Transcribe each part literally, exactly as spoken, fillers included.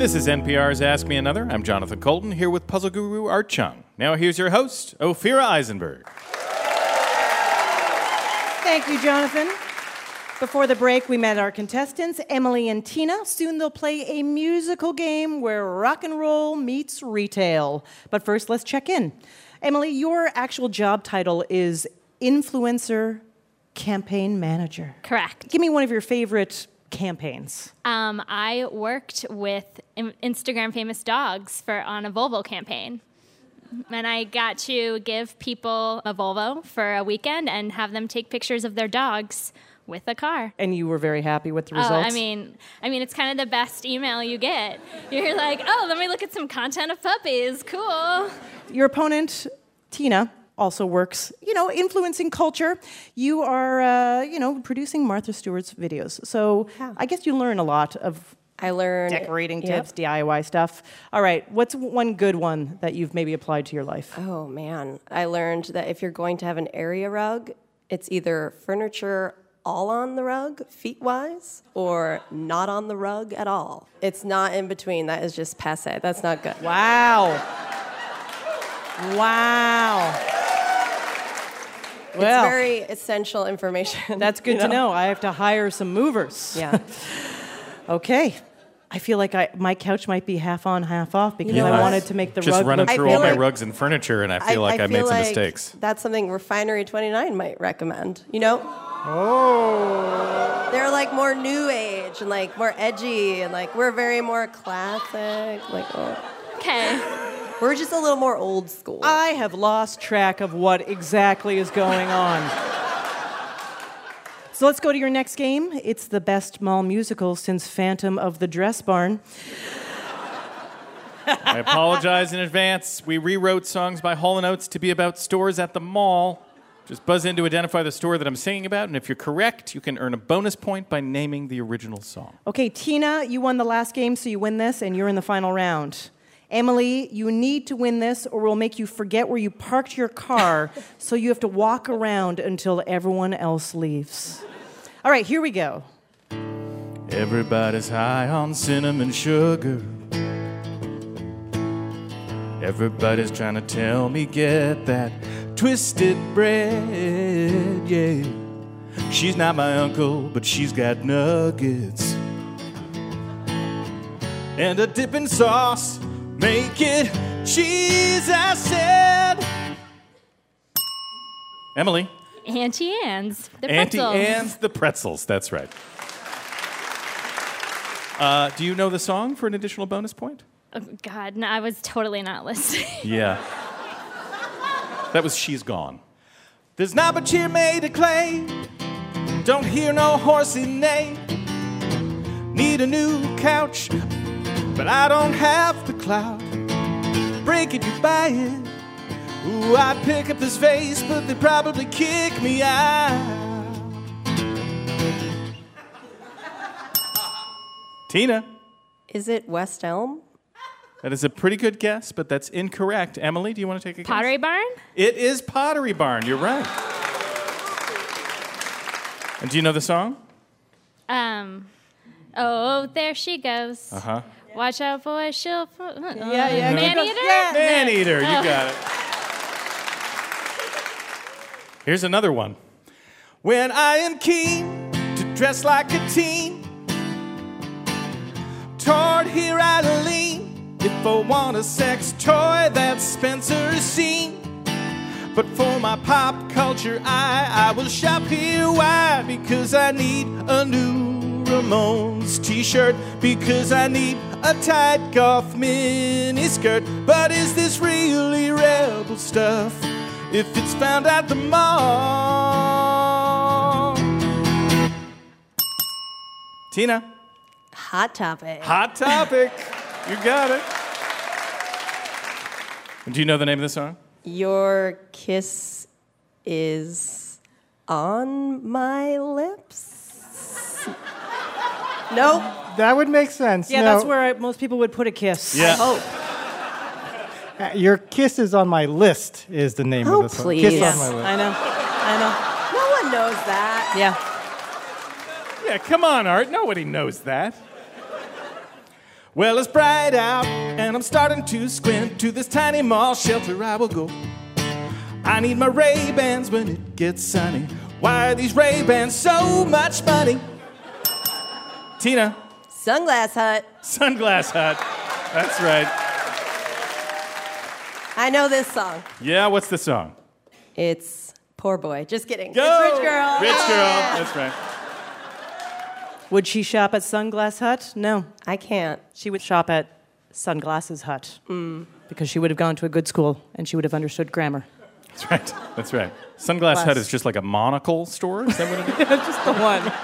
This is N P R's Ask Me Another. I'm Jonathan Colton, here with puzzle guru Art Chung. Now here's your host, Ophira Eisenberg. Thank you, Jonathan. Before the break, we met our contestants, Emily and Tina. Soon they'll play a musical game where rock and roll meets retail. But first, let's check in. Emily, your actual job title is Influencer Campaign Manager. Correct. Give me one of your favorite campaigns. Um, I worked with in- Instagram famous dogs for on a Volvo campaign. And I got to give people a Volvo for a weekend and have them take pictures of their dogs with a car. And you were very happy with the results? Oh, I mean, I mean, it's kind of the best email you get. You're like, oh, let me look at some content of puppies. Cool. Your opponent, Tina, also works, you know, influencing culture. You are, uh, you know, producing Martha Stewart's videos. So Yeah. I guess you learn a lot of I learned decorating yep. tips, D I Y stuff. All right, what's one good one that you've maybe applied to your life? Oh man, I learned that if you're going to have an area rug, it's either furniture all on the rug, feet-wise, or not on the rug at all. It's not in between. That is just passé. That's not good. Wow. Wow. Well, it's very essential information. that's good you to know. I have to hire some movers. Yeah. Okay. I feel like I, my couch might be half on, half off because You know I what? wanted to make the Just rug running look I through feel all my like- rugs and furniture, and I feel like I, made feel some like mistakes. That's something Refinery twenty-nine might recommend. You know? Oh. They're like more new age and like more edgy and like we're very more classic. Like oh. Okay. We're just a little more old school. I have lost track of what exactly is going on. So let's go to your next game. It's the best mall musical since Phantom of the Dress Barn. I apologize in advance. We rewrote songs by Hall and Oates to be about stores at the mall. Just buzz in to identify the store that I'm singing about, and if you're correct, you can earn a bonus point by naming the original song. Okay, Tina, you won the last game, so you win this, and you're in the final round. Emily, you need to win this, or we'll make you forget where you parked your car, so you have to walk around until everyone else leaves. All right, here we go. Everybody's high on cinnamon sugar. Everybody's trying to tell me get that twisted bread, yeah. She's not my uncle, but she's got nuggets. And a dipping sauce, make it cheese, I said. Emily. Auntie Anne's, the Auntie pretzels. Anne's the pretzels, that's right. Uh, do you know the song for an additional bonus point? Oh, God, no, I was totally not listening. Yeah. That was She's Gone. There's not but cheer made of clay. Don't hear no horsey neigh. Need a new couch, but I don't have the clout. Break it, you buy it. Ooh, I'd pick up this vase, but they'd probably kick me out. Tina. Is it West Elm? That is a pretty good guess, but that's incorrect. Emily, do you want to take a guess? Pottery Barn? It is Pottery Barn. You're right. And do you know the song? Um, oh, there she goes. Uh-huh. Watch out, boy, she'll... Uh, Yeah, yeah. Man keep Eater? going. Yeah. Man Eater, you got it. Here's another one. When I am keen to dress like a teen, toward here I lean. If I want a sex toy, that's Spencer's scene. But for my pop culture eye, I will shop here. Why? Because I need a new Ramones t-shirt. Because I need a tight golf mini skirt. But is this really rebel stuff if it's found at the mall? Tina. Hot Topic. Hot Topic. You got it. Do you know the name of the song? Your kiss is on my lips. Nope. That would make sense. Yeah, no, that's where I, most people would put a kiss. Yeah. Oh, uh, Your Kiss is on My List is the name Oh, of the song. please. Kiss Yes. on My List. I know. I no one knows that. know. Yeah. Yeah, come on, Art. Nobody knows that. Well, it's bright out, and I'm starting to squint. To this tiny mall shelter I will go. I need my Ray-Bans when it gets sunny. Why are these Ray-Bans so much money? Tina. Sunglass Hut. Sunglass Hut. That's right. I know this song. Yeah, what's the song? It's Poor Boy. Just kidding. Go! It's Rich Girl. Rich Girl. Yeah. That's right. Would she shop at Sunglass Hut? No. I can't. She would shop at Sunglasses Hut. Mm. Because she would have gone to a good school and she would have understood grammar. That's right. That's right. Sunglass Class. Hut is just like a monocle store? Is that what it is? Just the one.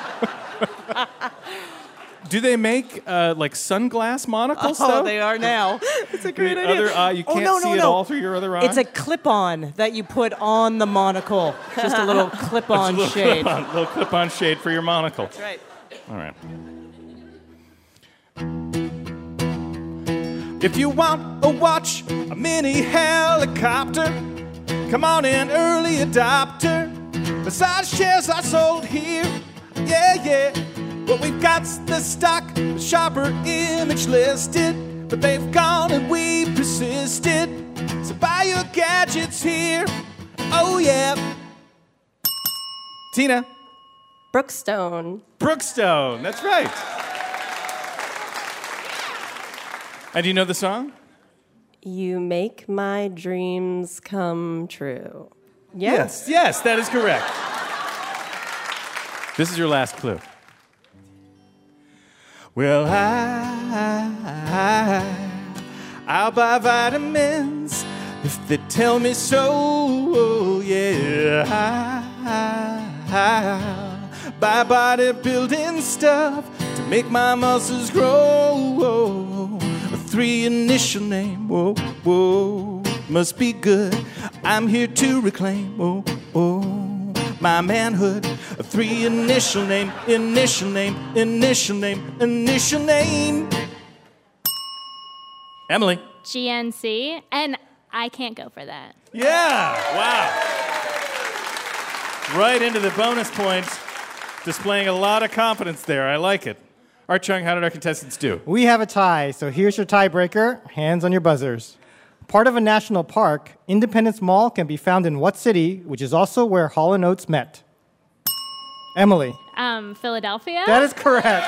Do they make uh, like sunglass monocles? Oh, though? they are now. It's a great The idea. other eye, you Oh, can't no, see no, it no. all through your other eye. It's a clip-on that you put on the monocle. Just a little clip-on little shade. Clip-on, little clip-on shade for your monocle. That's right. All right. If you want a watch, a mini helicopter, come on in, early adopter. Massage chairs are sold here, yeah, yeah. What we've got's the stock, the shopper image listed, but they've gone and we persisted. So buy your gadgets here, oh yeah. Tina. Brookstone. Brookstone, that's right. And do you know the song? You make my dreams come true. Yes, yes, that is correct. This is your last clue. Well, I, I, I'll buy vitamins if they tell me so, yeah. I, I'll buy bodybuilding stuff to make my muscles grow. A three initial name, whoa, whoa, must be good. I'm here to reclaim, whoa, whoa. My manhood, a three initial name, initial name, initial name, initial name. Emily. G N C, and I can't go for that. Yeah, wow. Right into the bonus points, displaying a lot of confidence there. I like it. Art Chung, how did our contestants do? We have a tie, so here's your tiebreaker. Hands on your buzzers. Part of a national park, Independence Mall can be found in what city, which is also where Hall and Oates met? Emily. Um, Philadelphia? That is correct.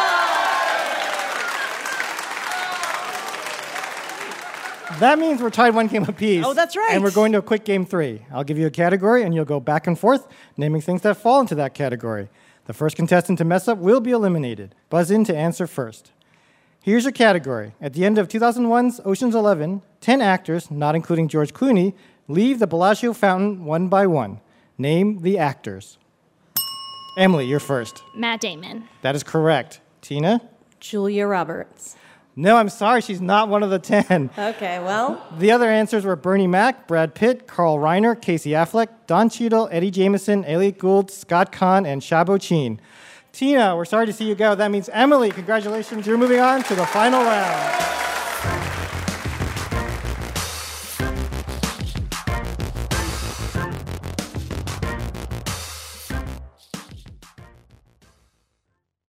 That means we're tied one game apiece. Oh, that's right. And we're going to a quick game three. I'll give you a category, and you'll go back and forth, naming things that fall into that category. The first contestant to mess up will be eliminated. Buzz in to answer first. Here's your category. At the end of two thousand one's Ocean's Eleven, ten actors, not including George Clooney, leave the Bellagio fountain one by one. Name the actors. Emily, you're first. Matt Damon. That is correct. Tina? Julia Roberts. No, I'm sorry, she's not one of the ten. Okay, well. The other answers were Bernie Mac, Brad Pitt, Carl Reiner, Casey Affleck, Don Cheadle, Eddie Jameson, Elliot Gould, Scott Kahn, and Shabo Chin. Tina, we're sorry to see you go. That means Emily, congratulations. You're moving on to the final round.